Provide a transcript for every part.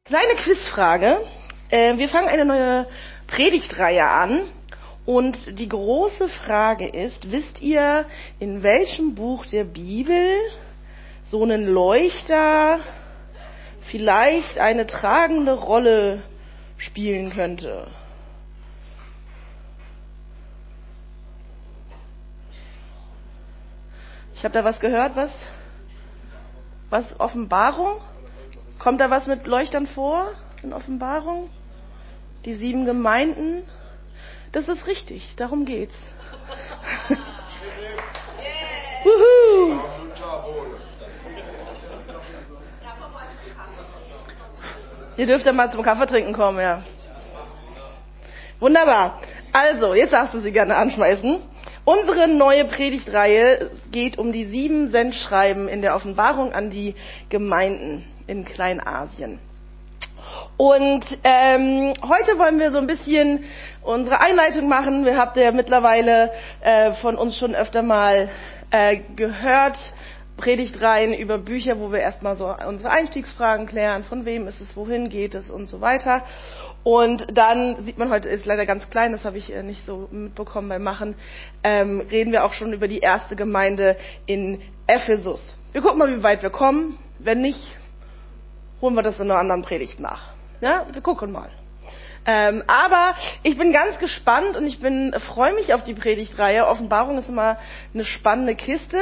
Kleine Quizfrage. Wir fangen eine neue Predigtreihe an. Und die große Frage ist, wisst ihr, in welchem Buch der Bibel so ein Leuchter vielleicht eine tragende Rolle spielen könnte? Ich habe da was gehört, was Offenbarung? Kommt da was mit Leuchtern vor in Offenbarung? Die 7 Gemeinden? Das ist richtig, darum geht's. Wuhu! Ihr dürft ja mal zum Kaffee trinken kommen, ja. Wunderbar. Also, jetzt darfst du sie gerne anschmeißen. Unsere neue Predigtreihe geht um die 7 Sendschreiben in der Offenbarung an die Gemeinden in Kleinasien. Und heute wollen wir so ein bisschen unsere Einleitung machen. Wir habt ja mittlerweile von uns schon öfter mal gehört, Predigtreihen über Bücher, wo wir erstmal so unsere Einstiegsfragen klären, von wem ist es, wohin geht es und so weiter. Und dann sieht man, heute ist leider ganz klein, das habe ich nicht so mitbekommen beim Machen, reden wir auch schon über die erste Gemeinde in Ephesus. Wir gucken mal, wie weit wir kommen. Wenn nicht, holen wir das in einer anderen Predigt nach. Ja, wir gucken mal. Aber ich bin ganz gespannt und freue mich auf die Predigtreihe. Offenbarung ist immer eine spannende Kiste.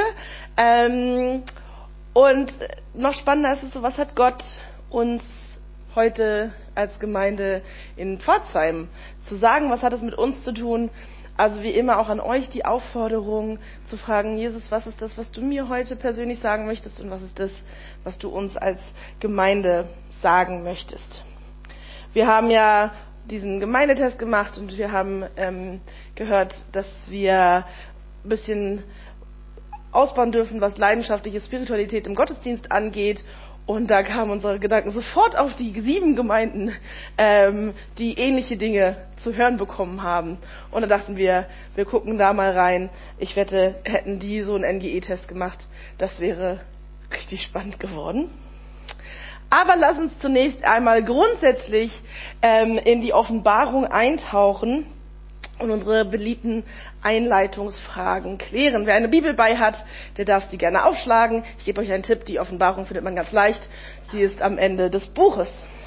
Und noch spannender ist es so, was hat Gott uns heute als Gemeinde in Pforzheim zu sagen? Was hat es mit uns zu tun? Also wie immer auch an euch die Aufforderung zu fragen, Jesus, was ist das, was du mir heute persönlich sagen möchtest und was ist das, was du uns als Gemeinde sagen möchtest? Wir haben ja diesen Gemeindetest gemacht und wir haben gehört, dass wir ein bisschen ausbauen dürfen, was leidenschaftliche Spiritualität im Gottesdienst angeht. Und da kamen unsere Gedanken sofort auf die 7 Gemeinden, die ähnliche Dinge zu hören bekommen haben. Und da dachten wir gucken da mal rein. Ich wette, hätten die so einen NGE-Test gemacht, das wäre richtig spannend geworden. Aber lass uns zunächst einmal grundsätzlich in die Offenbarung eintauchen und unsere beliebten Einleitungsfragen klären. Wer eine Bibel bei hat, der darf sie gerne aufschlagen. Ich gebe euch einen Tipp, die Offenbarung findet man ganz leicht. Sie ist am Ende des Buches.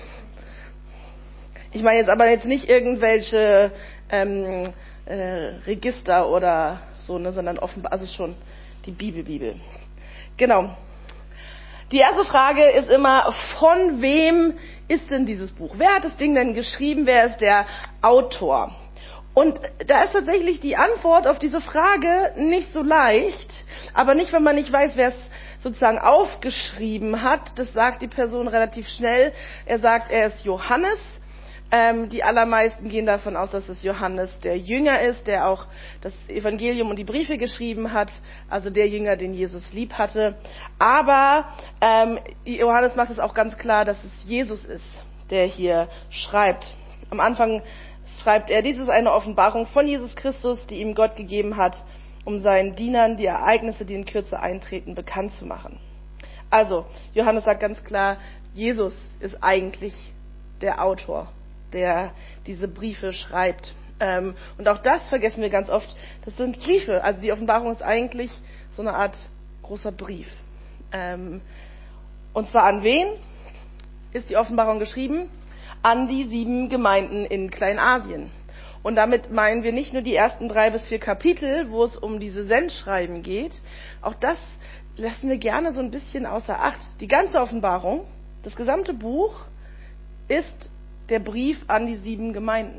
Ich meine jetzt aber nicht irgendwelche Register oder so, sondern also schon die Bibel. Genau. Die erste Frage ist immer, von wem ist denn dieses Buch? Wer hat das Ding denn geschrieben? Wer ist der Autor? Und da ist tatsächlich die Antwort auf diese Frage nicht so leicht, aber nicht, wenn man nicht weiß, wer es sozusagen aufgeschrieben hat. Das sagt die Person relativ schnell. Er sagt, er ist Johannes. Die allermeisten gehen davon aus, dass es Johannes der Jünger ist, der auch das Evangelium und die Briefe geschrieben hat, also der Jünger, den Jesus lieb hatte. Aber Johannes macht es auch ganz klar, dass es Jesus ist, der hier schreibt. Am Anfang schreibt er, dies ist eine Offenbarung von Jesus Christus, die ihm Gott gegeben hat, um seinen Dienern die Ereignisse, die in Kürze eintreten, bekannt zu machen. Also, Johannes sagt ganz klar, Jesus ist eigentlich der Autor, der diese Briefe schreibt. Und auch das vergessen wir ganz oft. Das sind Briefe. Also die Offenbarung ist eigentlich so eine Art großer Brief. Und zwar an wen ist die Offenbarung geschrieben? An die 7 Gemeinden in Kleinasien. Und damit meinen wir nicht nur die ersten 3 bis 4 Kapitel, wo es um diese Sendschreiben geht. Auch das lassen wir gerne so ein bisschen außer Acht. Die ganze Offenbarung, das gesamte Buch, ist der Brief an die 7 Gemeinden.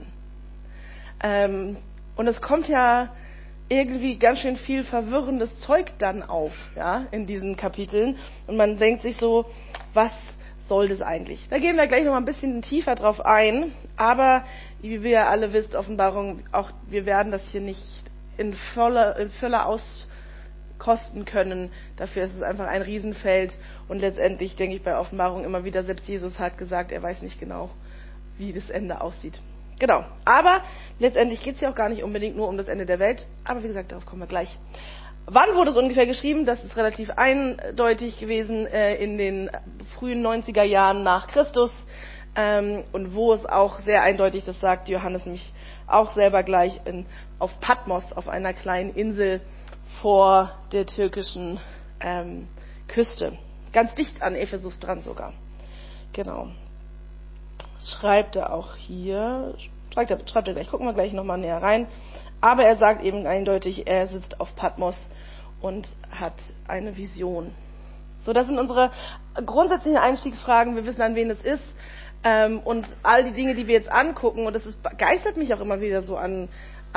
Und es kommt ja irgendwie ganz schön viel verwirrendes Zeug dann auf, ja, in diesen Kapiteln. Und man denkt sich so, was soll das eigentlich? Da gehen wir gleich noch mal ein bisschen tiefer drauf ein. Aber wie wir alle wisst, Offenbarung, auch wir werden das hier nicht in Fülle auskosten können. Dafür ist es einfach ein Riesenfeld. Und letztendlich denke ich bei Offenbarung immer wieder, selbst Jesus hat gesagt, er weiß nicht genau, wie das Ende aussieht. Genau. Aber letztendlich geht es ja auch gar nicht unbedingt nur um das Ende der Welt. Aber wie gesagt, darauf kommen wir gleich. Wann wurde es ungefähr geschrieben? Das ist relativ eindeutig gewesen in den frühen 90er Jahren nach Christus. und wo es auch sehr eindeutig, das sagt Johannes nämlich auch selber gleich, auf Patmos, auf einer kleinen Insel vor der türkischen Küste. Ganz dicht an Ephesus dran sogar. Genau. Das schreibt er auch hier. Schreibt er gleich. Gucken wir gleich nochmal näher rein. Aber er sagt eben eindeutig, er sitzt auf Patmos und hat eine Vision. So, das sind unsere grundsätzlichen Einstiegsfragen. Wir wissen, an wen es ist. Und all die Dinge, die wir jetzt angucken, und das begeistert mich auch immer wieder so an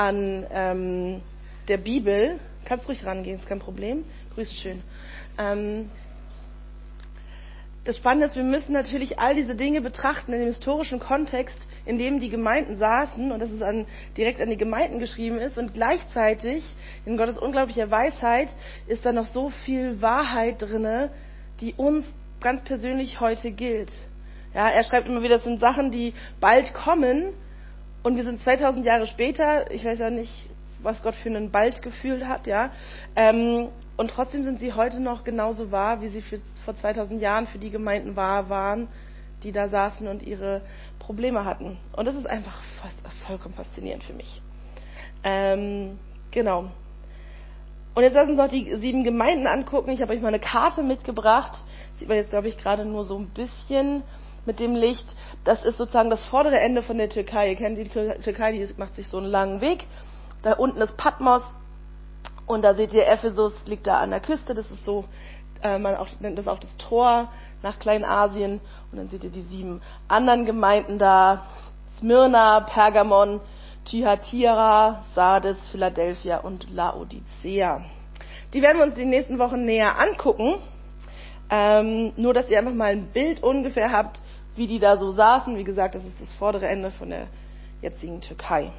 der Bibel. Kannst ruhig rangehen, ist kein Problem. Grüße schön. Das Spannende ist, wir müssen natürlich all diese Dinge betrachten in dem historischen Kontext, in dem die Gemeinden saßen und dass es direkt an die Gemeinden geschrieben ist. Und gleichzeitig, in Gottes unglaublicher Weisheit, ist da noch so viel Wahrheit drinne, die uns ganz persönlich heute gilt. Ja, er schreibt immer wieder, das sind Sachen, die bald kommen und wir sind 2000 Jahre später. Ich weiß ja nicht, was Gott für ein Baldgefühl hat, ja. Und trotzdem sind sie heute noch genauso wahr, wie sie vor 2000 Jahren für die Gemeinden wahr waren, die da saßen und ihre Probleme hatten. Und das ist einfach vollkommen faszinierend für mich. Genau. Und jetzt lassen wir uns noch die 7 Gemeinden angucken. Ich habe euch mal eine Karte mitgebracht. Sieht man jetzt, glaube ich, gerade nur so ein bisschen mit dem Licht. Das ist sozusagen das vordere Ende von der Türkei. Ihr kennt die Türkei, die macht sich so einen langen Weg. Da unten ist Patmos. Und da seht ihr, Ephesus liegt da an der Küste. Das ist so, man nennt das auch das Tor nach Kleinasien. Und dann seht ihr die 7 anderen Gemeinden da. Smyrna, Pergamon, Thyatira, Sardes, Philadelphia und Laodicea. Die werden wir uns die nächsten Wochen näher angucken. Nur, dass ihr einfach mal ein Bild ungefähr habt, wie die da so saßen. Wie gesagt, das ist das vordere Ende von der jetzigen Türkei.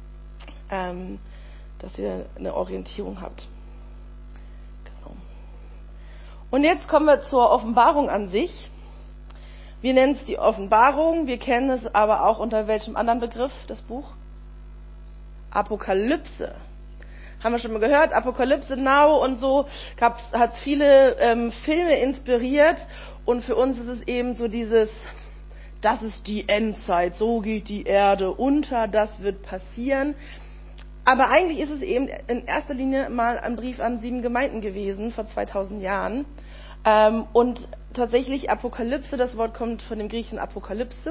Dass ihr eine Orientierung habt. Genau. Und jetzt kommen wir zur Offenbarung an sich. Wir nennen es die Offenbarung, wir kennen es aber auch unter welchem anderen Begriff, das Buch? Apokalypse. Haben wir schon mal gehört, Apokalypse Now und so, hat viele Filme inspiriert und für uns ist es eben so das ist die Endzeit, so geht die Erde unter, das wird passieren. Aber eigentlich ist es eben in erster Linie mal ein Brief an 7 Gemeinden gewesen, vor 2000 Jahren. Und tatsächlich Apokalypse, das Wort kommt von dem griechischen Apokalypsus.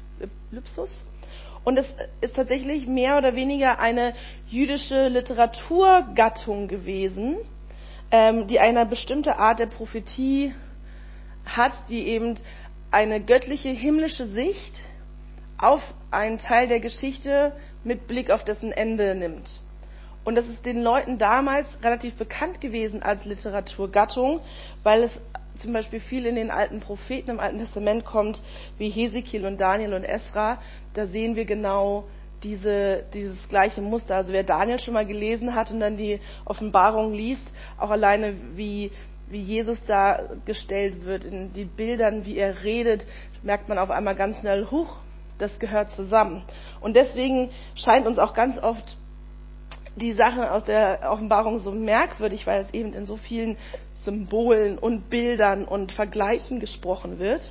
Und es ist tatsächlich mehr oder weniger eine jüdische Literaturgattung gewesen, die eine bestimmte Art der Prophetie hat, die eben eine göttliche, himmlische Sicht auf einen Teil der Geschichte mit Blick auf dessen Ende nimmt. Und das ist den Leuten damals relativ bekannt gewesen als Literaturgattung, weil es zum Beispiel viel in den alten Propheten im Alten Testament kommt, wie Hesekiel und Daniel und Esra. Da sehen wir genau dieses gleiche Muster. Also wer Daniel schon mal gelesen hat und dann die Offenbarung liest, auch alleine wie Jesus dargestellt wird, in den Bildern, wie er redet, merkt man auf einmal ganz schnell, das gehört zusammen. Und deswegen scheint uns auch ganz oft die Sache aus der Offenbarung so merkwürdig, weil es eben in so vielen Symbolen und Bildern und Vergleichen gesprochen wird.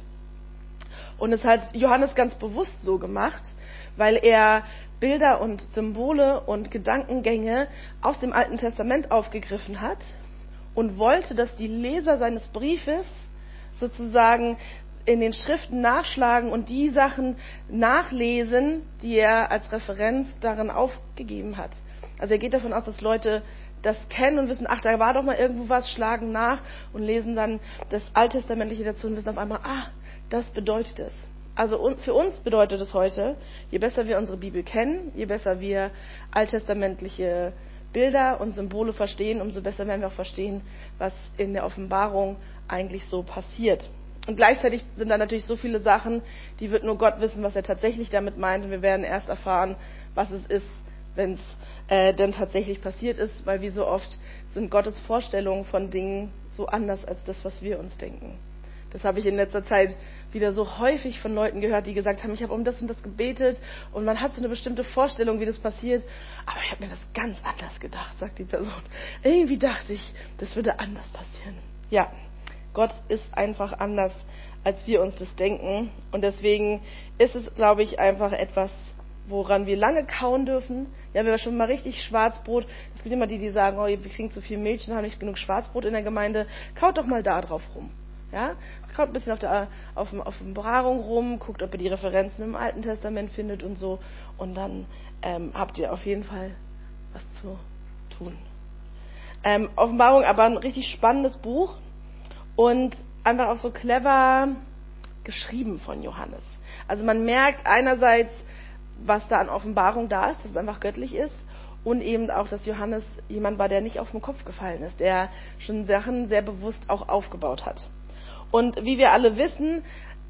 Und es hat Johannes ganz bewusst so gemacht, weil er Bilder und Symbole und Gedankengänge aus dem Alten Testament aufgegriffen hat und wollte, dass die Leser seines Briefes sozusagen in den Schriften nachschlagen und die Sachen nachlesen, die er als Referenz darin aufgegeben hat. Also er geht davon aus, dass Leute das kennen und wissen, da war doch mal irgendwo was, schlagen nach und lesen dann das Alttestamentliche dazu und wissen auf einmal, das bedeutet es. Also für uns bedeutet es heute, je besser wir unsere Bibel kennen, je besser wir alttestamentliche Bilder und Symbole verstehen, umso besser werden wir auch verstehen, was in der Offenbarung eigentlich so passiert. Und gleichzeitig sind da natürlich so viele Sachen, die wird nur Gott wissen, was er tatsächlich damit meint. Und wir werden erst erfahren, was es ist, wenn es denn tatsächlich passiert ist, weil wie so oft sind Gottes Vorstellungen von Dingen so anders als das, was wir uns denken. Das habe ich in letzter Zeit wieder so häufig von Leuten gehört, die gesagt haben, ich habe um das und das gebetet und man hat so eine bestimmte Vorstellung, wie das passiert, aber ich habe mir das ganz anders gedacht, sagt die Person. Irgendwie dachte ich, das würde anders passieren. Ja, Gott ist einfach anders, als wir uns das denken. Und deswegen ist es, glaube ich, einfach etwas, woran wir lange kauen dürfen. Ja, wenn wir schon mal richtig Schwarzbrot, es gibt immer die sagen, oh, wir kriegen zu viel Milch und haben nicht genug Schwarzbrot in der Gemeinde, kaut doch mal da drauf rum. Ja, kaut ein bisschen auf dem Bewahrung rum, guckt, ob ihr die Referenzen im Alten Testament findet und so. Und dann habt ihr auf jeden Fall was zu tun. Offenbarung, aber ein richtig spannendes Buch und einfach auch so clever geschrieben von Johannes. Also man merkt einerseits, was da an Offenbarung da ist, dass es einfach göttlich ist und eben auch, dass Johannes jemand war, der nicht auf den Kopf gefallen ist, der schon Sachen sehr bewusst auch aufgebaut hat. Und wie wir alle wissen,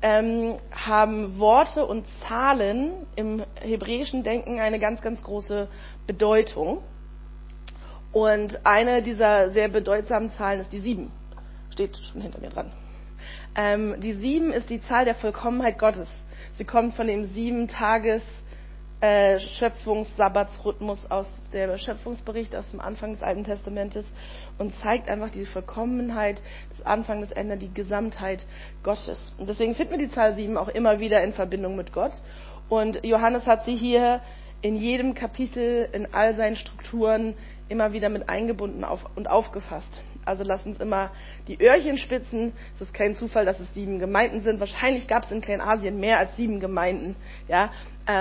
haben Worte und Zahlen im hebräischen Denken eine ganz, ganz große Bedeutung. Und eine dieser sehr bedeutsamen Zahlen ist die 7. Steht schon hinter mir dran. Die 7 ist die Zahl der Vollkommenheit Gottes. Sie kommt von dem 7-Tages- Schöpfungssabbatsrhythmus aus der Schöpfungsbericht aus dem Anfang des Alten Testamentes und zeigt einfach die Vollkommenheit, das Anfang, das Ende, die Gesamtheit Gottes. Und deswegen finden wir die Zahl 7 auch immer wieder in Verbindung mit Gott. Und Johannes hat sie hier in jedem Kapitel, in all seinen Strukturen immer wieder mit eingebunden und aufgefasst. Also lasst uns immer die Öhrchen spitzen. Es ist kein Zufall, dass es 7 Gemeinden sind. Wahrscheinlich gab es in Kleinasien mehr als 7 Gemeinden. Ja,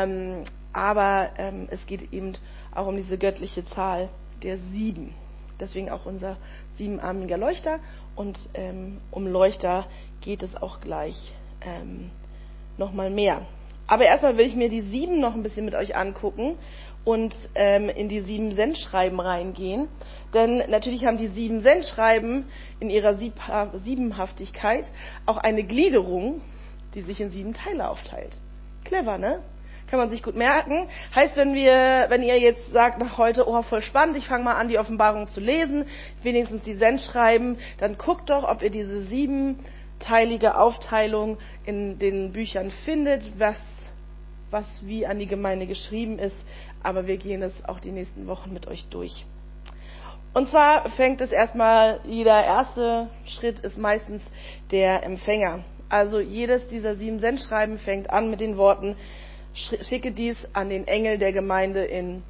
aber es geht eben auch um diese göttliche Zahl der 7. Deswegen auch unser 7-armiger Leuchter. Und um Leuchter geht es auch gleich nochmal mehr. Aber erstmal will ich mir die 7 noch ein bisschen mit euch angucken und in die 7 Sendschreiben reingehen. Denn natürlich haben die 7 Sendschreiben in ihrer Siebenhaftigkeit auch eine Gliederung, die sich in 7 Teile aufteilt. Clever, ne? Kann man sich gut merken. Heißt, wenn ihr jetzt sagt nach heute, oh, voll spannend, ich fange mal an, die Offenbarung zu lesen, wenigstens die Sendschreiben, dann guckt doch, ob ihr diese 7-teilige Aufteilung in den Büchern findet, was wie an die Gemeinde geschrieben ist. Aber wir gehen es auch die nächsten Wochen mit euch durch. Und zwar fängt es erstmal, jeder erste Schritt ist meistens der Empfänger. Also jedes dieser 7 Sendschreiben fängt an mit den Worten, schicke dies an den Engel der Gemeinde in,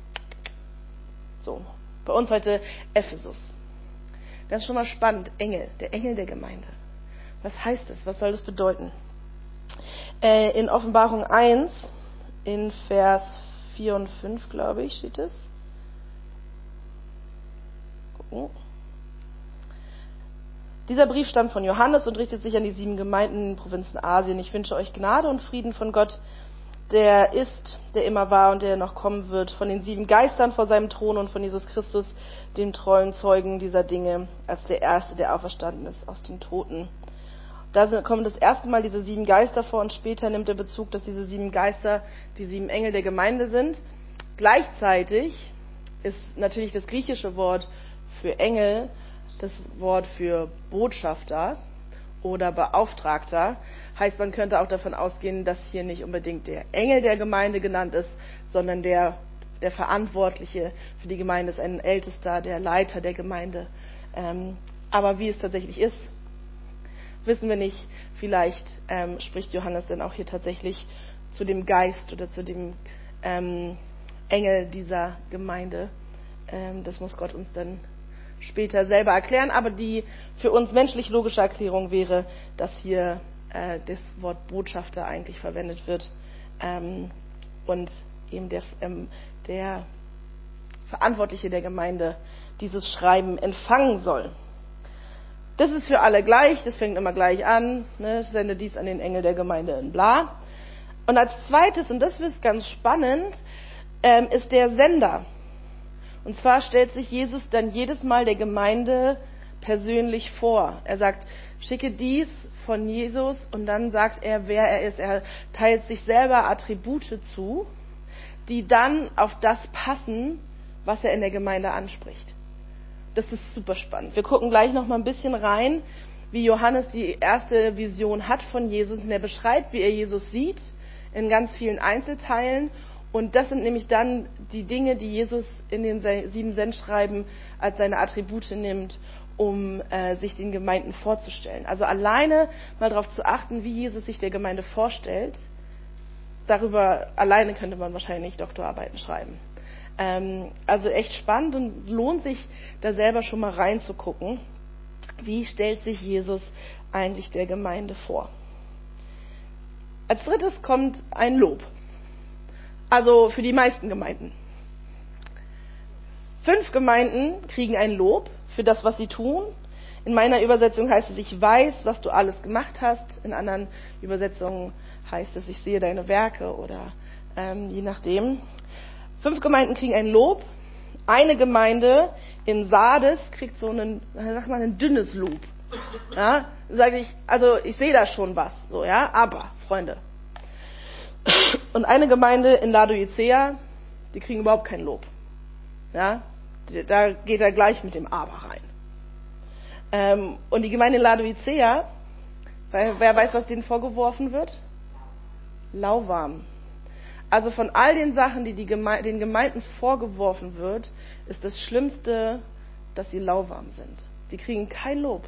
so, bei uns heute Ephesus. Das ist schon mal spannend, Engel, der Engel der Gemeinde. Was heißt das? Was soll das bedeuten? In Offenbarung 1, in Vers 4 und 5, glaube ich, steht es. Gucken. Dieser Brief stammt von Johannes und richtet sich an die 7 Gemeinden in den Provinzen Asien. Ich wünsche euch Gnade und Frieden von Gott, der ist, der immer war und der noch kommen wird, von den 7 Geistern vor seinem Thron und von Jesus Christus, dem treuen Zeugen dieser Dinge, als der Erste, der auferstanden ist aus den Toten. Da kommen das erste Mal diese 7 Geister vor und später nimmt er Bezug, dass diese 7 Geister die 7 Engel der Gemeinde sind. Gleichzeitig ist natürlich das griechische Wort für Engel das Wort für Botschafter oder Beauftragter. Heißt, man könnte auch davon ausgehen, dass hier nicht unbedingt der Engel der Gemeinde genannt ist, sondern der Verantwortliche für die Gemeinde ist ein Ältester, der Leiter der Gemeinde. Aber wie es tatsächlich ist, wissen wir nicht. Vielleicht spricht Johannes dann auch hier tatsächlich zu dem Geist oder zu dem Engel dieser Gemeinde. Das muss Gott uns dann später selber erklären. Aber die für uns menschlich logische Erklärung wäre, dass hier das Wort Botschafter eigentlich verwendet wird und eben der Verantwortliche der Gemeinde dieses Schreiben empfangen soll. Das ist für alle gleich, das fängt immer gleich an, ne? Sende dies an den Engel der Gemeinde in bla. Und als zweites, und das ist ganz spannend, ist der Sender. Und zwar stellt sich Jesus dann jedes Mal der Gemeinde persönlich vor. Er sagt, schicke dies von Jesus und dann sagt er, wer er ist. Er teilt sich selber Attribute zu, die dann auf das passen, was er in der Gemeinde anspricht. Das ist super spannend. Wir gucken gleich noch mal ein bisschen rein, wie Johannes die erste Vision hat von Jesus. Und er beschreibt, wie er Jesus sieht, in ganz vielen Einzelteilen. Und das sind nämlich dann die Dinge, die Jesus in den 7 Sendschreiben als seine Attribute nimmt um sich den Gemeinden vorzustellen. Also alleine mal darauf zu achten, wie Jesus sich der Gemeinde vorstellt, darüber alleine könnte man wahrscheinlich Doktorarbeiten schreiben. Also echt spannend und lohnt sich, da selber schon mal reinzugucken. Wie stellt sich Jesus eigentlich der Gemeinde vor? Als drittes kommt ein Lob. Also für die meisten Gemeinden. 5 Gemeinden kriegen ein Lob für das, was sie tun. In meiner Übersetzung heißt es, ich weiß, was du alles gemacht hast. In anderen Übersetzungen heißt es, ich sehe deine Werke oder je nachdem. 5 Gemeinden kriegen ein Lob. Eine Gemeinde in Sardes kriegt so ein dünnes Lob. Ja, sage ich, also ich sehe da schon was, so, ja, aber, Freunde. Und eine Gemeinde in Laodicea, die kriegen überhaupt kein Lob. Ja, da geht er gleich mit dem Aber rein. Und die Gemeinde in Laodicea, wer weiß, was denen vorgeworfen wird? Lauwarm. Also von all den Sachen, die den Gemeinden vorgeworfen wird, ist das Schlimmste, dass sie lauwarm sind. Die kriegen kein Lob.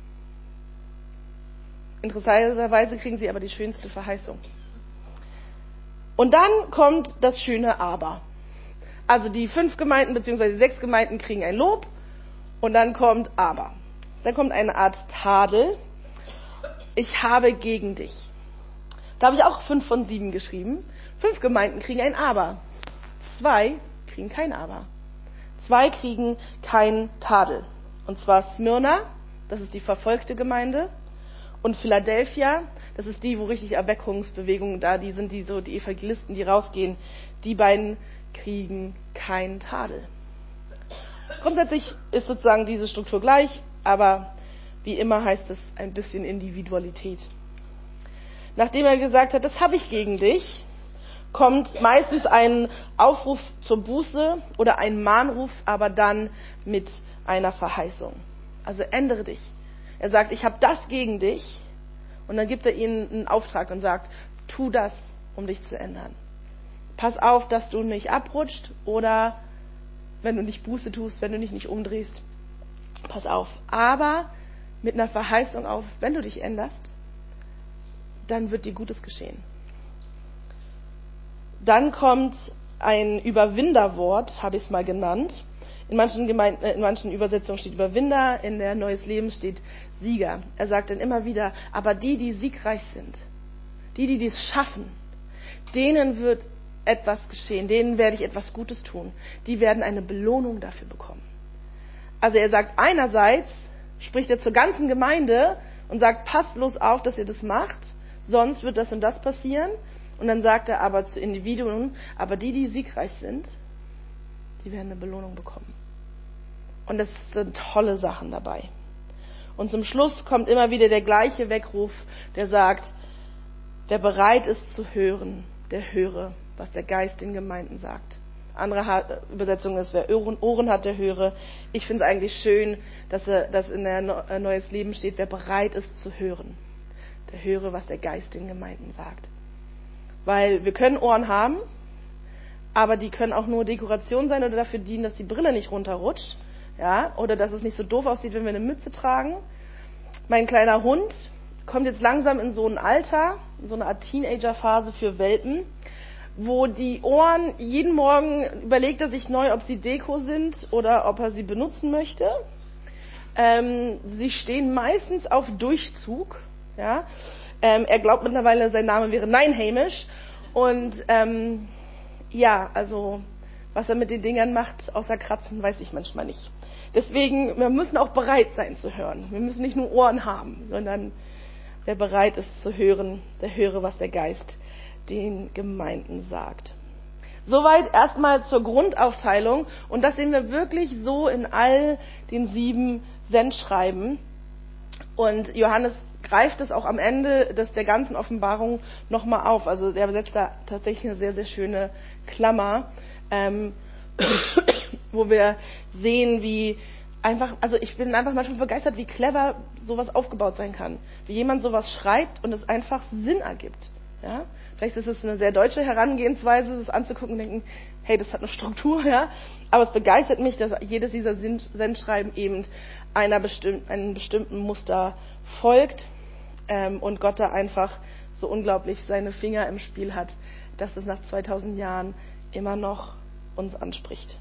Interessanterweise kriegen sie aber die schönste Verheißung. Und dann kommt das schöne Aber. Also die 5 Gemeinden bzw. 6 Gemeinden kriegen ein Lob und dann kommt Aber. Dann kommt eine Art Tadel. Ich habe gegen dich. Da habe ich auch 5 von 7 geschrieben. 5 Gemeinden kriegen ein Aber. 2 kriegen kein Aber. 2 kriegen kein Tadel. Und zwar Smyrna, das ist die verfolgte Gemeinde. Und Philadelphia, das ist die, wo richtig Erweckungsbewegungen da, die sind die Evangelisten, die rausgehen. Die beiden kriegen keinen Tadel. Grundsätzlich ist sozusagen diese Struktur gleich, aber wie immer heißt es ein bisschen Individualität. Nachdem er gesagt hat, das habe ich gegen dich, kommt meistens ein Aufruf zur Buße oder ein Mahnruf, aber dann mit einer Verheißung. Also ändere dich. Er sagt, ich habe das gegen dich und dann gibt er ihnen einen Auftrag und sagt, tu das, um dich zu ändern. Pass auf, dass du nicht abrutscht oder wenn du nicht Buße tust, wenn du dich nicht umdrehst, pass auf. Aber mit einer Verheißung auf, wenn du dich änderst, dann wird dir Gutes geschehen. Dann kommt ein Überwinderwort, habe ich es mal genannt. In manchen Übersetzungen steht Überwinder, in der Neues Leben steht Sieger. Er sagt dann immer wieder, aber die siegreich sind, die dies schaffen, denen wird etwas geschehen, denen werde ich etwas Gutes tun. Die werden eine Belohnung dafür bekommen. Also er sagt einerseits, spricht er zur ganzen Gemeinde und sagt, passt bloß auf, dass ihr das macht, sonst wird das und das passieren. Und dann sagt er aber zu Individuen, aber die siegreich sind, die werden eine Belohnung bekommen. Und das sind tolle Sachen dabei. Und zum Schluss kommt immer wieder der gleiche Weckruf, der sagt, wer bereit ist zu hören, der höre, was der Geist den Gemeinden sagt. Andere Übersetzung ist, wer Ohren hat, der höre. Ich finde es eigentlich schön, dass in der Neues Leben steht, wer bereit ist zu hören, der höre, was der Geist den Gemeinden sagt. Weil wir können Ohren haben, aber die können auch nur Dekoration sein oder dafür dienen, dass die Brille nicht runterrutscht, ja, oder dass es nicht so doof aussieht, wenn wir eine Mütze tragen. Mein kleiner Hund kommt jetzt langsam in so ein Alter, in so eine Art Teenager-Phase für Welpen, wo die Ohren jeden Morgen überlegt er sich neu, ob sie Deko sind oder ob er sie benutzen möchte. Sie stehen meistens auf Durchzug, ja. Er glaubt mittlerweile, sein Name wäre Nein Hamish. Und ja, also was er mit den Dingern macht, außer kratzen, weiß ich manchmal nicht. Deswegen, wir müssen auch bereit sein zu hören. Wir müssen nicht nur Ohren haben, sondern wer bereit ist zu hören, der höre, was der Geist den Gemeinden sagt. Soweit erstmal zur Grundaufteilung. Und das sehen wir wirklich so in all den 7 Sendschreiben. Und Johannes greift es auch am Ende der ganzen Offenbarung nochmal auf. Also er setzt da tatsächlich eine sehr, sehr schöne Klammer, wo wir sehen, wie einfach, also ich bin einfach manchmal begeistert, wie clever sowas aufgebaut sein kann. Wie jemand sowas schreibt und es einfach Sinn ergibt. Ja? Vielleicht ist es eine sehr deutsche Herangehensweise, das anzugucken und denken, hey, das hat eine Struktur, ja. Aber es begeistert mich, dass jedes dieser Sendschreiben eben einem bestimmten Muster folgt und Gott da einfach so unglaublich seine Finger im Spiel hat, dass es nach 2000 Jahren immer noch uns anspricht.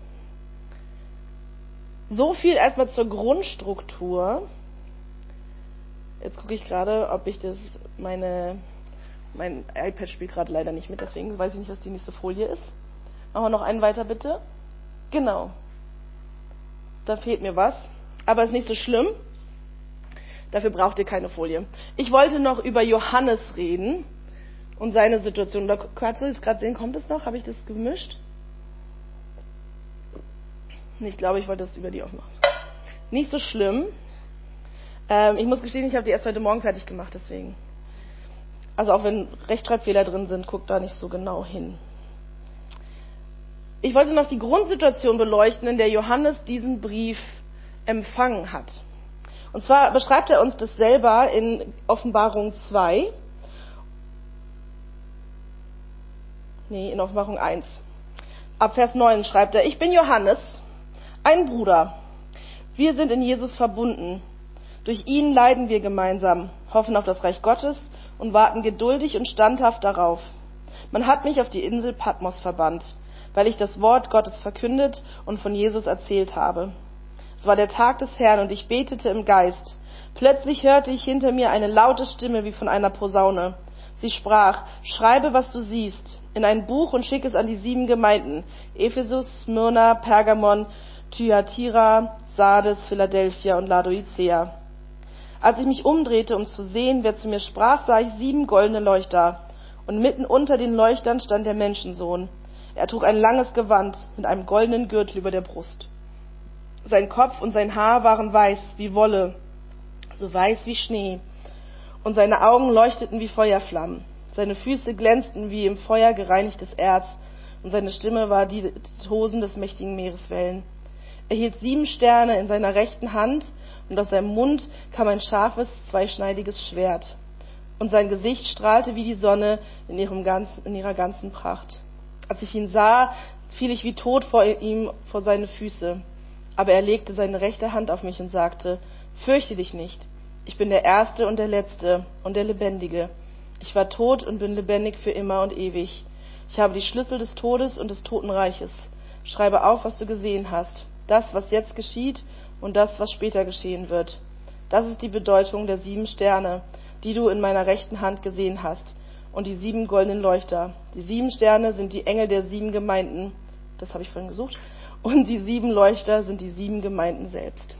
So viel erstmal zur Grundstruktur. Jetzt gucke ich gerade, ob ich mein iPad spielt gerade leider nicht mit, deswegen weiß ich nicht, was die nächste Folie ist. Machen wir noch einen weiter, bitte. Genau. Da fehlt mir was, aber ist nicht so schlimm. Dafür braucht ihr keine Folie. Ich wollte noch über Johannes reden und seine Situation. Da kannst du jetzt gerade sehen, kommt es noch? Habe ich das gemischt? Ich glaube, ich wollte das über die aufmachen. Nicht so schlimm. Ich muss gestehen, ich habe die erst heute Morgen fertig gemacht, deswegen. Also auch wenn Rechtschreibfehler drin sind, guckt da nicht so genau hin. Ich wollte noch die Grundsituation beleuchten, in der Johannes diesen Brief empfangen hat. Und zwar beschreibt er uns das selber in Offenbarung 2. In Offenbarung 1. Ab Vers 9 schreibt er, ich bin Johannes, ein Bruder. Wir sind in Jesus verbunden. Durch ihn leiden wir gemeinsam, hoffen auf das Reich Gottes und warten geduldig und standhaft darauf. Man hat mich auf die Insel Patmos verbannt, weil ich das Wort Gottes verkündet und von Jesus erzählt habe. Es war der Tag des Herrn und ich betete im Geist. Plötzlich hörte ich hinter mir eine laute Stimme wie von einer Posaune. Sie sprach, schreibe, was du siehst, in ein Buch und schick es an die 7 Gemeinden, Ephesus, Smyrna, Pergamon, Thyatira, Sardes, Philadelphia und Laodicea. Als ich mich umdrehte, um zu sehen, wer zu mir sprach, sah ich 7 goldene Leuchter. Und mitten unter den Leuchtern stand der Menschensohn. Er trug ein langes Gewand mit einem goldenen Gürtel über der Brust. Sein Kopf und sein Haar waren weiß wie Wolle, so weiß wie Schnee. Und seine Augen leuchteten wie Feuerflammen. Seine Füße glänzten wie im Feuer gereinigtes Erz. Und seine Stimme war die Tosen des mächtigen Meereswellen. Er hielt 7 Sterne in seiner rechten Hand, und aus seinem Mund kam ein scharfes, zweischneidiges Schwert. Und sein Gesicht strahlte wie die Sonne in ihrer ganzen Pracht. Als ich ihn sah, fiel ich wie tot vor seine Füße. Aber er legte seine rechte Hand auf mich und sagte, fürchte dich nicht. Ich bin der Erste und der Letzte und der Lebendige. Ich war tot und bin lebendig für immer und ewig. Ich habe die Schlüssel des Todes und des Totenreiches. Schreibe auf, was du gesehen hast. Das, was jetzt geschieht und das, was später geschehen wird. Das ist die Bedeutung der 7 Sterne, die du in meiner rechten Hand gesehen hast. Und die 7 goldenen Leuchter. Die 7 Sterne sind die Engel der 7 Gemeinden. Das habe ich vorhin gesucht. Und die 7 Leuchter sind die 7 Gemeinden selbst.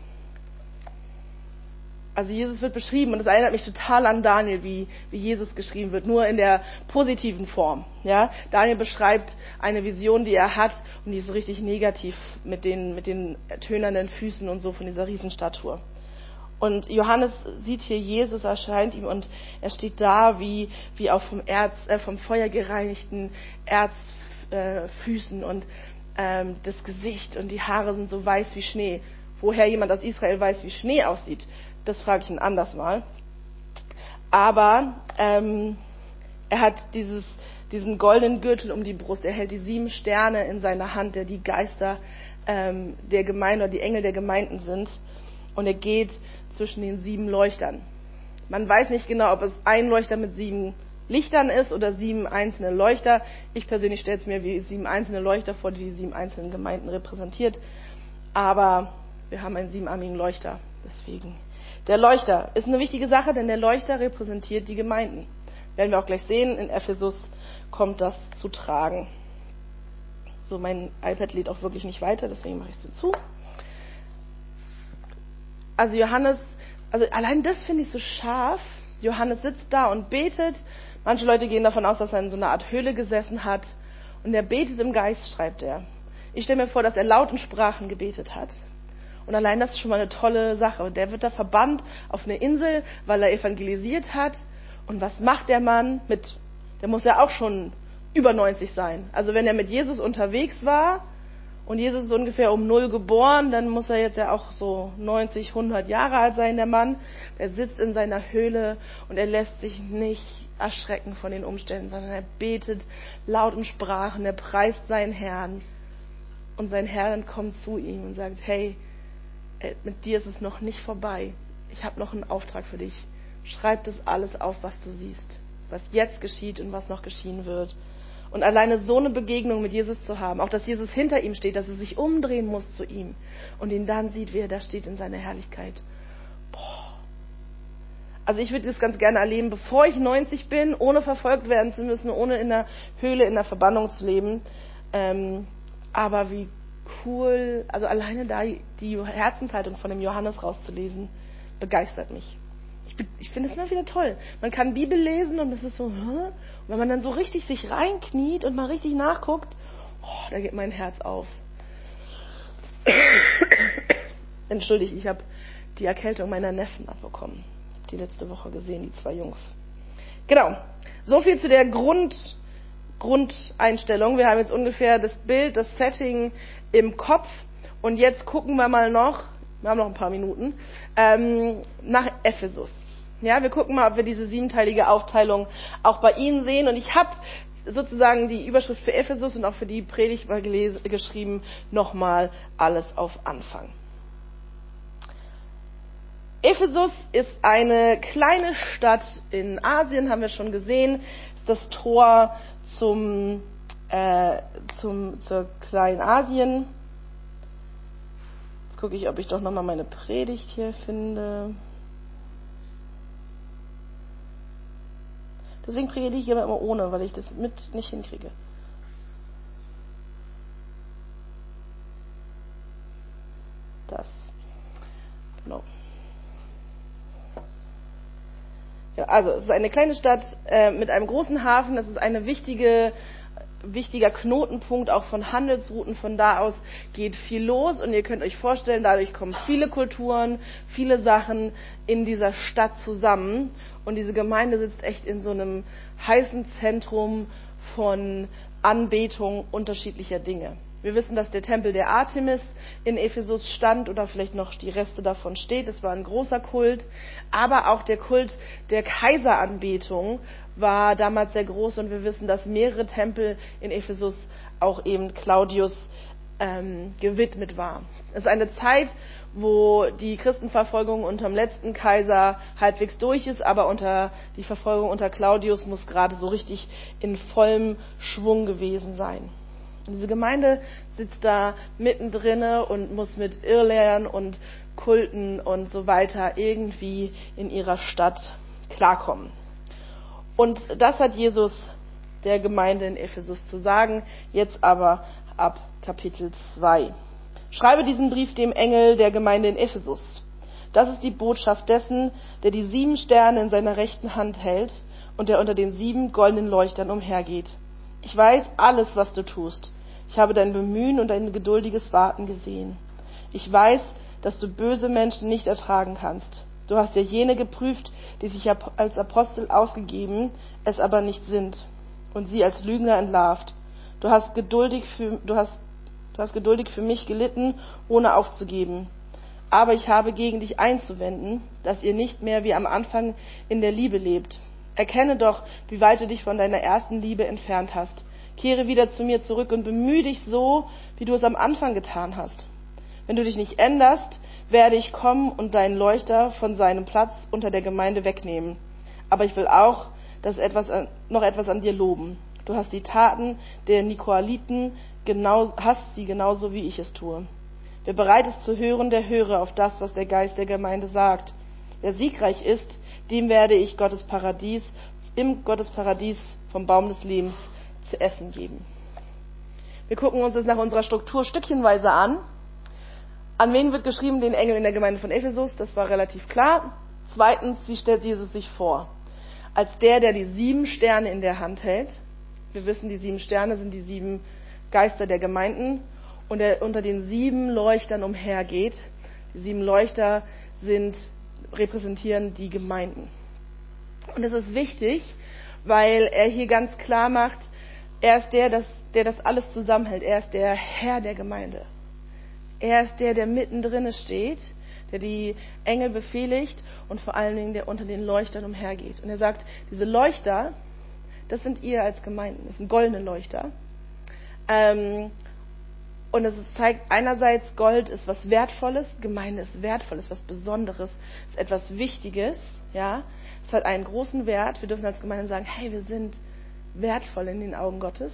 Also Jesus wird beschrieben und das erinnert mich total an Daniel, wie Jesus geschrieben wird, nur in der positiven Form. Ja? Daniel beschreibt eine Vision, die er hat und die ist so richtig negativ mit den tönernen Füßen und so von dieser Riesenstatur. Und Johannes sieht hier Jesus, erscheint ihm und er steht da wie auch vom Feuer gereinigten Erzfüßen und das Gesicht und die Haare sind so weiß wie Schnee. Woher jemand aus Israel weiß, wie Schnee aussieht, das frage ich ihn anders mal. Aber er hat diesen goldenen Gürtel um die Brust. Er hält die 7 Sterne in seiner Hand, der die Geister der Gemeinde oder die Engel der Gemeinden sind. Und er geht zwischen den 7 Leuchtern. Man weiß nicht genau, ob es ein Leuchter mit 7 Lichtern ist oder 7 einzelne Leuchter. Ich persönlich stelle es mir wie 7 einzelne Leuchter vor, die 7 einzelnen Gemeinden repräsentiert. Aber wir haben einen 7-armigen Leuchter. Deswegen. Der Leuchter ist eine wichtige Sache, denn der Leuchter repräsentiert die Gemeinden. Werden wir auch gleich sehen, in Ephesus kommt das zu tragen. So, mein iPad lädt auch wirklich nicht weiter, deswegen mache ich es so zu. Also allein das finde ich so scharf. Johannes sitzt da und betet. Manche Leute gehen davon aus, dass er in so einer Art Höhle gesessen hat. Und er betet im Geist, schreibt er. Ich stelle mir vor, dass er laut in Sprachen gebetet hat. Und allein das ist schon mal eine tolle Sache. Der wird da verbannt auf eine Insel, weil er evangelisiert hat. Und was macht der Mann der muss ja auch schon über 90 sein. Also wenn er mit Jesus unterwegs war Und Jesus ist ungefähr um 0 geboren, dann muss er jetzt ja auch so 90, 100 Jahre alt sein, der Mann. Er sitzt in seiner Höhle und er lässt sich nicht erschrecken von den Umständen, sondern er betet laut in Sprachen, er preist seinen Herrn. Und sein Herr dann kommt zu ihm und sagt, hey, mit dir ist es noch nicht vorbei. Ich habe noch einen Auftrag für dich. Schreib das alles auf, was du siehst, was jetzt geschieht und was noch geschehen wird. Und alleine so eine Begegnung mit Jesus zu haben, auch dass Jesus hinter ihm steht, dass er sich umdrehen muss zu ihm und ihn dann sieht, wie er da steht in seiner Herrlichkeit. Boah. Also ich würde das ganz gerne erleben, bevor ich 90 bin, ohne verfolgt werden zu müssen, ohne in der Höhle, in der Verbannung zu leben. Aber wie cool, also alleine da die Herzenshaltung von dem Johannes rauszulesen, begeistert mich. Ich finde es immer wieder toll. Man kann Bibel lesen und es ist so, und wenn man dann so richtig sich reinkniet und mal richtig nachguckt, da geht mein Herz auf. Entschuldigt, ich habe die Erkältung meiner Neffen abbekommen. Ich habe die letzte Woche gesehen, die 2 Jungs. Genau, so viel zu der Grundeinstellung. Wir haben jetzt ungefähr das Bild, das Setting im Kopf und jetzt gucken wir mal noch, wir haben noch ein paar Minuten, nach Ephesus. Ja, wir gucken mal, ob wir diese 7-teilige Aufteilung auch bei Ihnen sehen. Und ich habe sozusagen die Überschrift für Ephesus und auch für die Predigt mal geschrieben, nochmal alles auf Anfang. Ephesus ist eine kleine Stadt in Asien, haben wir schon gesehen. Ist das Tor zur Kleinasien. Jetzt gucke ich, ob ich doch nochmal meine Predigt hier finde. Deswegen predige ich immer ohne, weil ich das mit nicht hinkriege. Das. Genau. Ja, also, es ist eine kleine Stadt mit einem großen Hafen. Das ist ein wichtiger Knotenpunkt auch von Handelsrouten. Von da aus geht viel los und ihr könnt euch vorstellen, dadurch kommen viele Kulturen, viele Sachen in dieser Stadt zusammen. Und diese Gemeinde sitzt echt in so einem heißen Zentrum von Anbetung unterschiedlicher Dinge. Wir wissen, dass der Tempel der Artemis in Ephesus stand oder vielleicht noch die Reste davon steht. Es war ein großer Kult. Aber auch der Kult der Kaiseranbetung war damals sehr groß. Und wir wissen, dass mehrere Tempel in Ephesus auch eben Claudius gewidmet war. Es ist eine Zeit, wo die Christenverfolgung unter dem letzten Kaiser halbwegs durch ist, aber die Verfolgung unter Claudius muss gerade so richtig in vollem Schwung gewesen sein. Und diese Gemeinde sitzt da mittendrin und muss mit Irrlehren und Kulten und so weiter irgendwie in ihrer Stadt klarkommen. Und das hat Jesus der Gemeinde in Ephesus zu sagen, jetzt aber ab Kapitel 2. Schreibe diesen Brief dem Engel der Gemeinde in Ephesus. Das ist die Botschaft dessen, der die 7 Sterne in seiner rechten Hand hält und der unter den 7 goldenen Leuchtern umhergeht. Ich weiß alles, was du tust. Ich habe dein Bemühen und dein geduldiges Warten gesehen. Ich weiß, dass du böse Menschen nicht ertragen kannst. Du hast ja jene geprüft, die sich als Apostel ausgegeben, es aber nicht sind, und sie als Lügner entlarvt. Du hast geduldig für mich gelitten, ohne aufzugeben. Aber ich habe gegen dich einzuwenden, dass ihr nicht mehr wie am Anfang in der Liebe lebt. Erkenne doch, wie weit du dich von deiner ersten Liebe entfernt hast. Kehre wieder zu mir zurück und bemühe dich so, wie du es am Anfang getan hast. Wenn du dich nicht änderst, werde ich kommen und deinen Leuchter von seinem Platz unter der Gemeinde wegnehmen. Aber ich will auch noch etwas an dir loben. Du hast die Taten der Nikolaiten hasst sie genauso, wie ich es tue. Wer bereit ist zu hören, der höre auf das, was der Geist der Gemeinde sagt. Wer siegreich ist, dem werde ich im Gottesparadies vom Baum des Lebens zu essen geben. Wir gucken uns das nach unserer Struktur stückchenweise an. An wen wird geschrieben? Den Engel in der Gemeinde von Ephesus, das war relativ klar. Zweitens, wie stellt Jesus sich vor? Als der die 7 Sterne in der Hand hält. Wir wissen, die 7 Sterne sind die 7 Geister der Gemeinden und der unter den 7 Leuchtern umhergeht. Die 7 Leuchter repräsentieren die Gemeinden. Und das ist wichtig, weil er hier ganz klar macht, er ist der, der das alles zusammenhält. Er ist der Herr der Gemeinde. Er ist der mittendrin steht, der die Engel befehligt und vor allen Dingen, der unter den Leuchtern umhergeht. Und er sagt, diese Leuchter, das sind ihr als Gemeinden. Das sind goldene Leuchter. Und es zeigt einerseits, Gold ist was Wertvolles, Gemeinde ist wertvoll, ist was Besonderes, ist etwas Wichtiges. Ja, es hat einen großen Wert. Wir dürfen als Gemeinde sagen, hey, wir sind wertvoll in den Augen Gottes.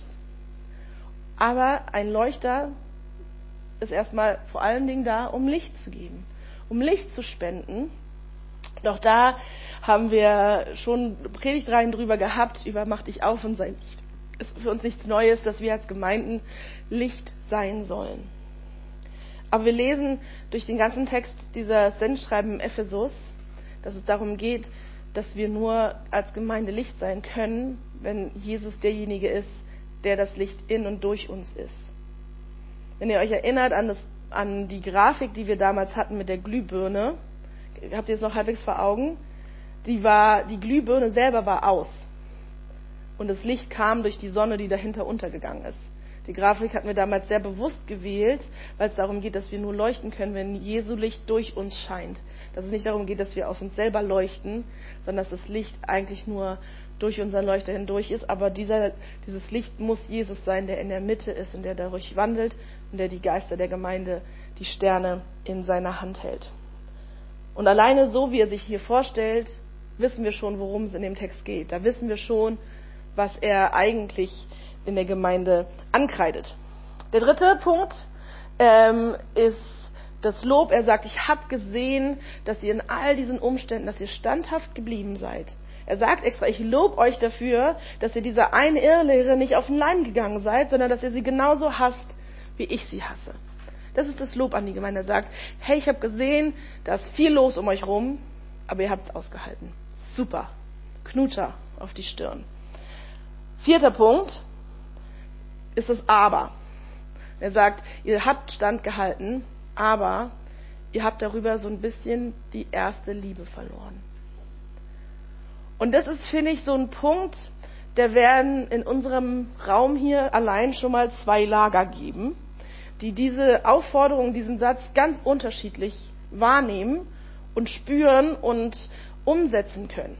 Aber ein Leuchter ist erstmal vor allen Dingen da, um Licht zu geben, um Licht zu spenden. Doch da haben wir schon Predigtreihen drüber gehabt, über Mach dich auf und sei Licht. Es ist für uns nichts Neues, dass wir als Gemeinden Licht sein sollen. Aber wir lesen durch den ganzen Text dieser Sendschreiben im Ephesus, dass es darum geht, dass wir nur als Gemeinde Licht sein können, wenn Jesus derjenige ist, der das Licht in und durch uns ist. Wenn ihr euch erinnert an die Grafik, die wir damals hatten mit der Glühbirne, habt ihr es noch halbwegs vor Augen? Die Glühbirne selber war aus. Und das Licht kam durch die Sonne, die dahinter untergegangen ist. Die Grafik hatten wir damals sehr bewusst gewählt, weil es darum geht, dass wir nur leuchten können, wenn Jesu Licht durch uns scheint. Dass es nicht darum geht, dass wir aus uns selber leuchten, sondern dass das Licht eigentlich nur durch unseren Leuchter hindurch ist. Aber dieses Licht muss Jesus sein, der in der Mitte ist und der dadurch wandelt und der die Geister der Gemeinde, die Sterne in seiner Hand hält. Und alleine so, wie er sich hier vorstellt, wissen wir schon, worum es in dem Text geht. Da wissen wir schon, was er eigentlich in der Gemeinde ankreidet. Der dritte Punkt ist das Lob. Er sagt, ich habe gesehen, dass ihr in all diesen Umständen, dass ihr standhaft geblieben seid. Er sagt extra, ich lobe euch dafür, dass ihr dieser einen Irrlehre nicht auf den Leim gegangen seid, sondern dass ihr sie genauso hasst, wie ich sie hasse. Das ist das Lob an die Gemeinde. Er sagt, hey, ich habe gesehen, da ist viel los um euch rum, aber ihr habt es ausgehalten. Super. Knutscher auf die Stirn. Vierter Punkt ist das Aber. Er sagt, ihr habt standgehalten, aber ihr habt darüber so ein bisschen die erste Liebe verloren. Und das ist, finde ich, so ein Punkt, der werden in unserem Raum hier allein schon mal 2 Lager geben, die diese Aufforderung, diesen Satz ganz unterschiedlich wahrnehmen und spüren und umsetzen können.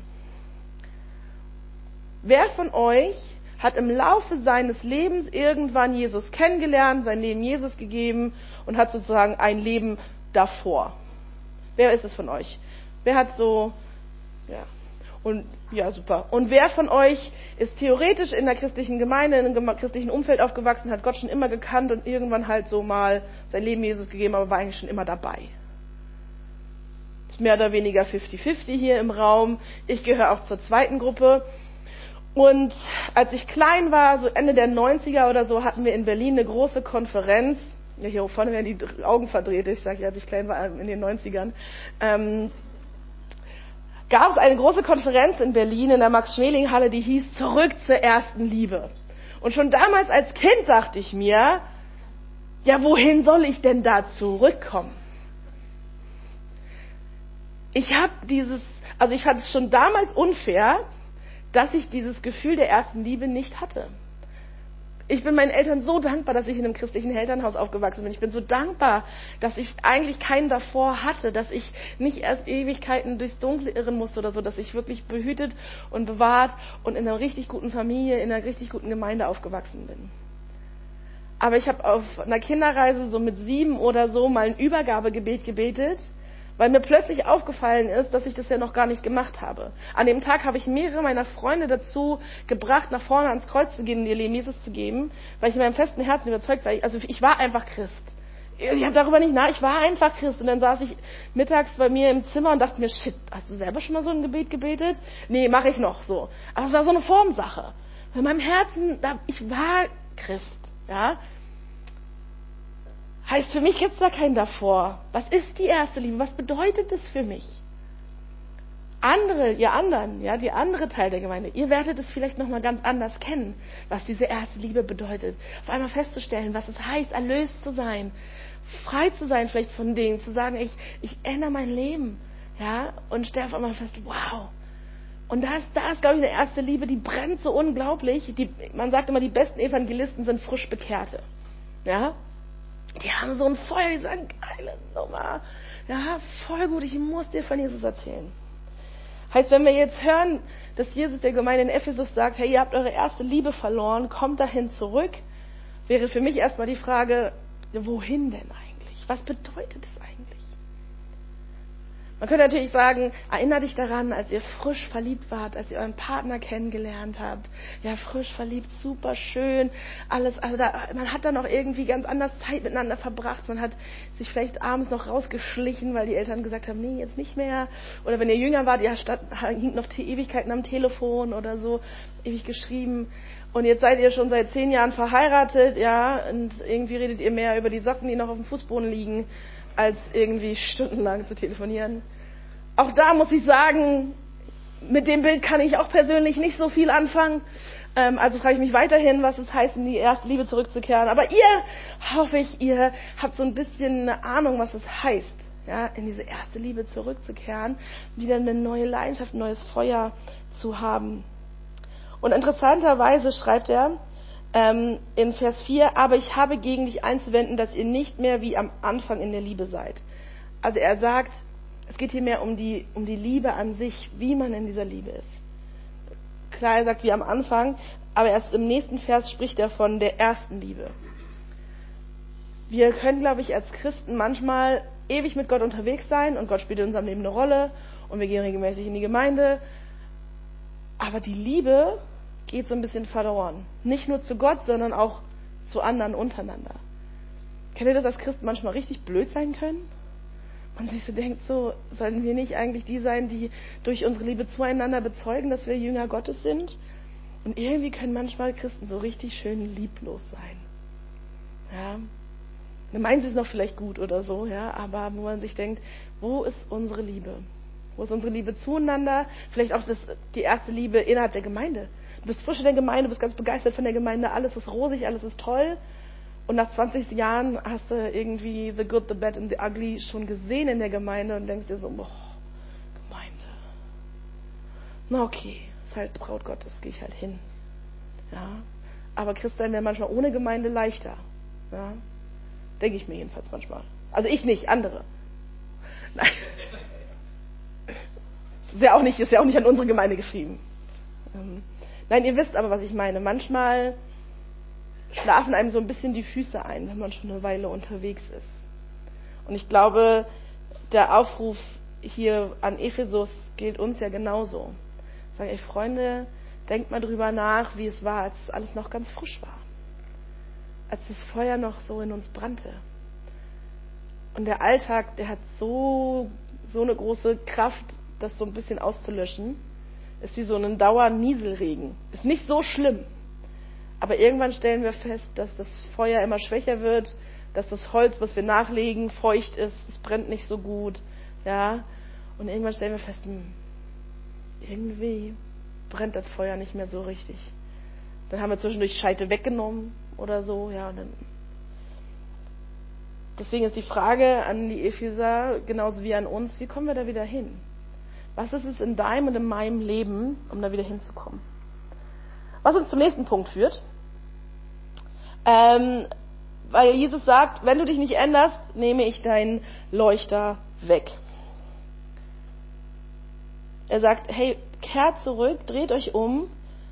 Wer von euch hat im Laufe seines Lebens irgendwann Jesus kennengelernt, sein Leben Jesus gegeben und hat sozusagen ein Leben davor? Wer ist es von euch? Wer hat so, ja, und ja, super. Und wer von euch ist theoretisch in der christlichen Gemeinde, in einem christlichen Umfeld aufgewachsen, hat Gott schon immer gekannt und irgendwann halt so mal sein Leben Jesus gegeben, aber war eigentlich schon immer dabei? Ist mehr oder weniger 50-50 hier im Raum. Ich gehöre auch zur zweiten Gruppe. Und als ich klein war, so Ende der 90er oder so, hatten wir in Berlin eine große Konferenz. Ja, hier vorne werden die Augen verdreht. Ich sage ja, als ich klein war, in den 90ern. Gab es eine große Konferenz in Berlin in der Max-Schmeling-Halle, die hieß Zurück zur ersten Liebe. Und schon damals als Kind dachte ich mir, ja, wohin soll ich denn da zurückkommen? Ich fand es schon damals unfair, dass ich dieses Gefühl der ersten Liebe nicht hatte. Ich bin meinen Eltern so dankbar, dass ich in einem christlichen Elternhaus aufgewachsen bin. Ich bin so dankbar, dass ich eigentlich keinen davor hatte, dass ich nicht erst Ewigkeiten durchs Dunkle irren musste oder so, dass ich wirklich behütet und bewahrt und in einer richtig guten Familie, in einer richtig guten Gemeinde aufgewachsen bin. Aber ich habe auf einer Kinderreise so mit 7 oder so mal ein Übergabegebet gebetet, weil mir plötzlich aufgefallen ist, dass ich das ja noch gar nicht gemacht habe. An dem Tag habe ich mehrere meiner Freunde dazu gebracht, nach vorne ans Kreuz zu gehen und ihr Leben Jesus zu geben, weil ich in meinem festen Herzen überzeugt war. Ich war einfach Christ. Ich habe darüber nicht ich war einfach Christ. Und dann saß ich mittags bei mir im Zimmer und dachte mir, shit, hast du selber schon mal so ein Gebet gebetet? Nee, mache ich noch so. Aber es war so eine Formsache. In meinem Herzen, ich war Christ, ja. Heißt, für mich gibt es da keinen davor. Was ist die erste Liebe? Was bedeutet das für mich? Die andere Teil der Gemeinde, ihr werdet es vielleicht nochmal ganz anders kennen, was diese erste Liebe bedeutet. Auf einmal festzustellen, was es heißt, erlöst zu sein, frei zu sein vielleicht von Dingen, zu sagen, ich ändere mein Leben, ja, und stelle auf einmal fest, wow, Und da ist, glaube ich, eine erste Liebe, die brennt so unglaublich. Man sagt immer, die besten Evangelisten sind frisch Bekehrte. Ja? Die haben so ein Feuer, die sagen, geile Nummer. Ja, voll gut, ich muss dir von Jesus erzählen. Heißt, wenn wir jetzt hören, dass Jesus der Gemeinde in Ephesus sagt, hey, ihr habt eure erste Liebe verloren, kommt dahin zurück, wäre für mich erstmal die Frage, wohin denn eigentlich? Was bedeutet es eigentlich? Man könnte natürlich sagen, erinnere dich daran, als ihr frisch verliebt wart, als ihr euren Partner kennengelernt habt. Ja, frisch verliebt, super schön, alles. Also man hat dann auch irgendwie ganz anders Zeit miteinander verbracht. Man hat sich vielleicht abends noch rausgeschlichen, weil die Eltern gesagt haben, nee, jetzt nicht mehr. Oder wenn ihr jünger wart, ihr hingt noch Ewigkeiten am Telefon oder so, ewig geschrieben. Und jetzt seid ihr schon seit 10 Jahren verheiratet, ja, und irgendwie redet ihr mehr über die Socken, die noch auf dem Fußboden liegen, als irgendwie stundenlang zu telefonieren. Auch da muss ich sagen, mit dem Bild kann ich auch persönlich nicht so viel anfangen. Also frage ich mich weiterhin, was es heißt, in die erste Liebe zurückzukehren. Aber hoffe ich, ihr habt so ein bisschen eine Ahnung, was es heißt, ja, in diese erste Liebe zurückzukehren, wieder eine neue Leidenschaft, ein neues Feuer zu haben. Und interessanterweise schreibt er, in Vers 4, aber ich habe gegen dich einzuwenden, dass ihr nicht mehr wie am Anfang in der Liebe seid. Also er sagt, es geht hier mehr um die Liebe an sich, wie man in dieser Liebe ist. Klar, er sagt wie am Anfang, aber erst im nächsten Vers spricht er von der ersten Liebe. Wir können, glaube ich, als Christen manchmal ewig mit Gott unterwegs sein und Gott spielt in unserem Leben eine Rolle und wir gehen regelmäßig in die Gemeinde. Aber die Liebe geht so ein bisschen verloren. Nicht nur zu Gott, sondern auch zu anderen untereinander. Kennt ihr das, als Christen manchmal richtig blöd sein können? Man sich so denkt, so, sollten wir nicht eigentlich die sein, die durch unsere Liebe zueinander bezeugen, dass wir Jünger Gottes sind? Und irgendwie können manchmal Christen so richtig schön lieblos sein. Ja. Dann meinen sie es noch vielleicht gut oder so, ja, aber wo man sich denkt, wo ist unsere Liebe? Wo ist unsere Liebe zueinander? Vielleicht auch die erste Liebe innerhalb der Gemeinde. Du bist frisch in der Gemeinde, du bist ganz begeistert von der Gemeinde, alles ist rosig, alles ist toll. Und nach 20 Jahren hast du irgendwie The Good, The Bad and The Ugly schon gesehen in der Gemeinde und denkst dir so, boah, Gemeinde. Na okay, ist halt Braut Gottes, gehe ich halt hin. Ja. Aber Christsein wäre manchmal ohne Gemeinde leichter. Ja. Denke ich mir jedenfalls manchmal. Also ich nicht, andere. Nein. Ist ja auch nicht an unsere Gemeinde geschrieben. Nein, ihr wisst aber, was ich meine. Manchmal schlafen einem so ein bisschen die Füße ein, wenn man schon eine Weile unterwegs ist. Und ich glaube, der Aufruf hier an Ephesus gilt uns ja genauso. Sagen, ey Freunde, denkt mal drüber nach, wie es war, als alles noch ganz frisch war. Als das Feuer noch so in uns brannte. Und der Alltag, der hat so eine große Kraft, das so ein bisschen auszulöschen. Ist wie so ein Dauer-Nieselregen. Ist nicht so schlimm. Aber irgendwann stellen wir fest, dass das Feuer immer schwächer wird, dass das Holz, was wir nachlegen, feucht ist, es brennt nicht so gut. Ja? Und irgendwann stellen wir fest, irgendwie brennt das Feuer nicht mehr so richtig. Dann haben wir zwischendurch Scheite weggenommen oder so. Ja, und dann deswegen ist die Frage an die Epheser, genauso wie an uns, wie kommen wir da wieder hin? Was ist es in deinem und in meinem Leben, um da wieder hinzukommen? Was uns zum nächsten Punkt führt. Weil Jesus sagt, wenn du dich nicht änderst, nehme ich deinen Leuchter weg. Er sagt, hey, kehrt zurück, dreht euch um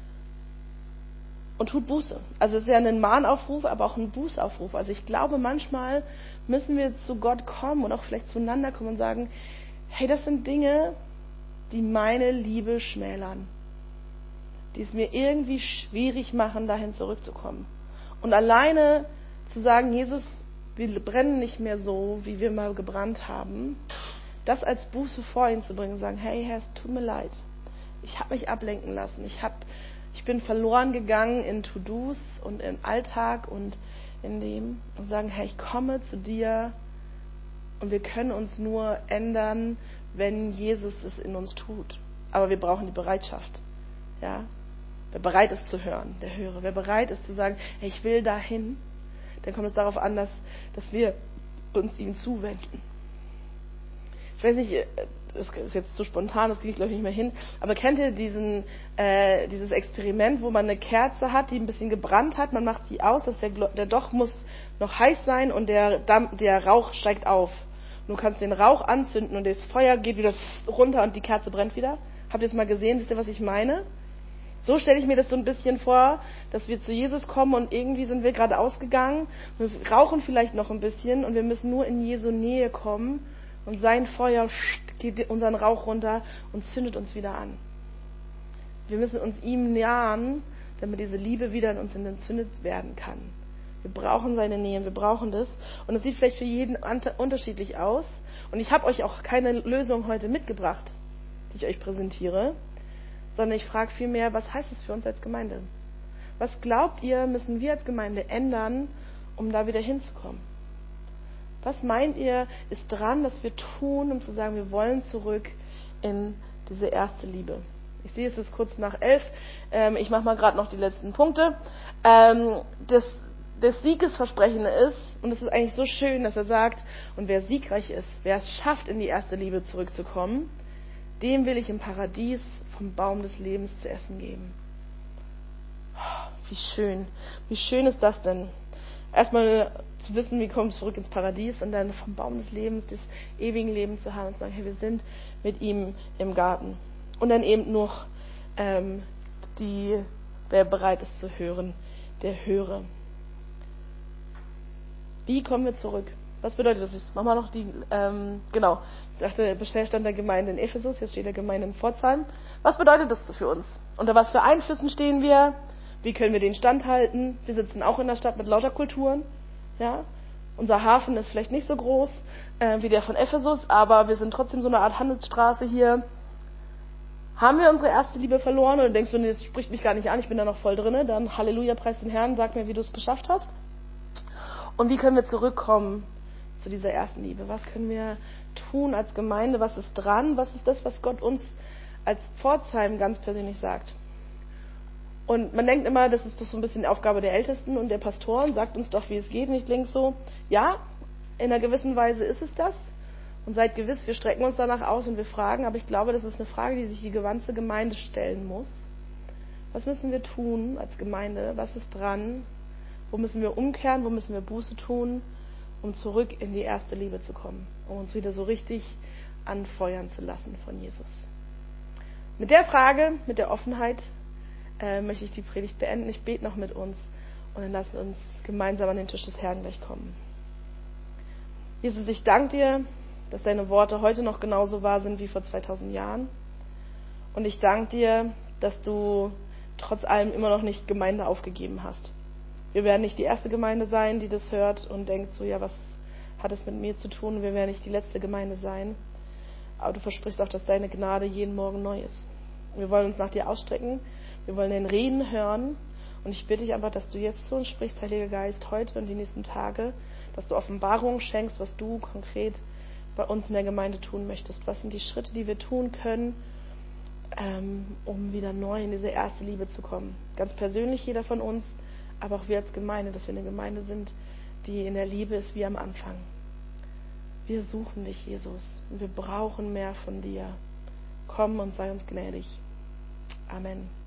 und tut Buße. Also es ist ja ein Mahnaufruf, aber auch ein Bußaufruf. Also ich glaube, manchmal müssen wir zu Gott kommen und auch vielleicht zueinander kommen und sagen, hey, das sind Dinge, die meine Liebe schmälern. Die es mir irgendwie schwierig machen, dahin zurückzukommen. Und alleine zu sagen, Jesus, wir brennen nicht mehr so, wie wir mal gebrannt haben, das als Buße vor ihn zu bringen, sagen, hey Herr, es tut mir leid. Ich habe mich ablenken lassen. Ich bin verloren gegangen in To-Dos und im Alltag und in dem und sagen, hey, ich komme zu dir und wir können uns nur ändern, wenn Jesus es in uns tut. Aber wir brauchen die Bereitschaft. Ja? Wer bereit ist zu hören, der höre. Wer bereit ist zu sagen, hey, ich will dahin, dann kommt es darauf an, dass wir uns ihm zuwenden. ich weiß nicht, das ist jetzt zu spontan, das kriege ich glaube ich nicht mehr hin, aber kennt ihr dieses Experiment, wo man eine Kerze hat, die ein bisschen gebrannt hat, man macht sie aus, der Docht muss noch heiß sein und der Rauch steigt auf. Und du kannst den Rauch anzünden und das Feuer geht wieder runter und die Kerze brennt wieder. Habt ihr es mal gesehen? Wisst ihr, was ich meine? So stelle ich mir das so ein bisschen vor, dass wir zu Jesus kommen und irgendwie sind wir gerade ausgegangen und wir rauchen vielleicht noch ein bisschen und wir müssen nur in Jesu Nähe kommen und sein Feuer geht unseren Rauch runter und zündet uns wieder an. Wir müssen uns ihm nahen, damit diese Liebe wieder in uns entzündet werden kann. Wir brauchen seine Nähe, wir brauchen das. Und es sieht vielleicht für jeden unterschiedlich aus. Und ich habe euch auch keine Lösung heute mitgebracht, die ich euch präsentiere, sondern ich frage vielmehr, was heißt es für uns als Gemeinde? Was glaubt ihr, müssen wir als Gemeinde ändern, um da wieder hinzukommen? Was meint ihr, ist dran, dass wir tun, um zu sagen, wir wollen zurück in diese erste Liebe? Ich sehe, es ist kurz nach 11. Ich mache mal gerade noch die letzten Punkte. Das Siegesversprechen ist, und es ist eigentlich so schön, dass er sagt, und wer siegreich ist, wer es schafft, in die erste Liebe zurückzukommen, dem will ich im Paradies vom Baum des Lebens zu essen geben. Wie schön. Wie schön ist das denn? Erstmal zu wissen, wir kommen zurück ins Paradies und dann vom Baum des Lebens, des ewigen Lebens zu haben und zu sagen, hey, wir sind mit ihm im Garten. Und dann eben noch, wer bereit ist zu hören, der höre. Wie kommen wir zurück? Was bedeutet das? Ich mach mal noch genau. Ich dachte, bisher stand der Gemeinde in Ephesus, jetzt steht der Gemeinde in Pforzheim. Was bedeutet das für uns? Unter was für Einflüssen stehen wir? Wie können wir den standhalten? Wir sitzen auch in der Stadt mit lauter Kulturen. Ja? Unser Hafen ist vielleicht nicht so groß wie der von Ephesus, aber wir sind trotzdem so eine Art Handelsstraße hier. Haben wir unsere erste Liebe verloren? Oder denkst du, nee, das spricht mich gar nicht an, ich bin da noch voll drin? Dann Halleluja, preis den Herrn, sag mir, wie du es geschafft hast. Und wie können wir zurückkommen zu dieser ersten Liebe? Was können wir tun als Gemeinde? Was ist dran? Was ist das, was Gott uns als Pforzheim ganz persönlich sagt? Und man denkt immer, das ist doch so ein bisschen die Aufgabe der Ältesten und der Pastoren, sagt uns doch, wie es geht. Und ich denke so, ja, in einer gewissen Weise ist es das. Und seid gewiss, wir strecken uns danach aus und wir fragen, aber ich glaube, das ist eine Frage, die sich die ganze Gemeinde stellen muss. Was müssen wir tun als Gemeinde? Was ist dran? Wo müssen wir umkehren? Wo müssen wir Buße tun, um zurück in die erste Liebe zu kommen? Um uns wieder so richtig anfeuern zu lassen von Jesus. Mit der Frage, mit der Offenheit, möchte ich die Predigt beenden. Ich bete noch mit uns und dann lassen wir uns gemeinsam an den Tisch des Herrn gleich kommen. Jesus, ich danke dir, dass deine Worte heute noch genauso wahr sind wie vor 2000 Jahren. Und ich danke dir, dass du trotz allem immer noch nicht Gemeinde aufgegeben hast. Wir werden nicht die erste Gemeinde sein, die das hört und denkt so, ja, was hat es mit mir zu tun? Wir werden nicht die letzte Gemeinde sein. Aber du versprichst auch, dass deine Gnade jeden Morgen neu ist. Wir wollen uns nach dir ausstrecken. Wir wollen den Reden hören. Und ich bitte dich einfach, dass du jetzt zu uns sprichst, Heiliger Geist, heute und die nächsten Tage, dass du Offenbarung schenkst, was du konkret bei uns in der Gemeinde tun möchtest. Was sind die Schritte, die wir tun können, um wieder neu in diese erste Liebe zu kommen? Ganz persönlich jeder von uns, aber auch wir als Gemeinde, dass wir eine Gemeinde sind, die in der Liebe ist wie am Anfang. Wir suchen dich, Jesus, und wir brauchen mehr von dir. Komm und sei uns gnädig. Amen.